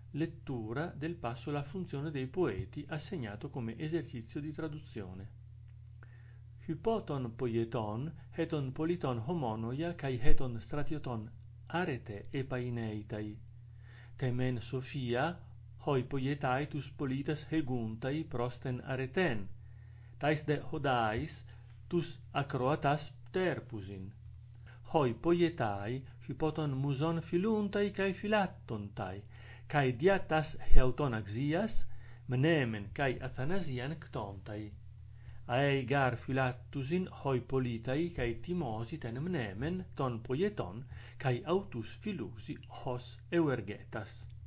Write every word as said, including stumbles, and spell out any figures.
lettura del passo La funzione dei poeti, assegnato come esercizio di traduzione. Hypoton poieton, heton politon homonoia, kai heton stratioton arete epaineitai. Temen Sophia, hoi poietai tus politas heguntai prosten areten, tais de hodais tus acroatas pterpusin. Hoi poietai hypoton muson filuntai kai filattontai, kai diatas heauton axias, mnemen kai athanasian ctontai. Aei gar filattusin hoi politai kai timosi ten mnemen ton poieton kai autus filusi hos euergetas.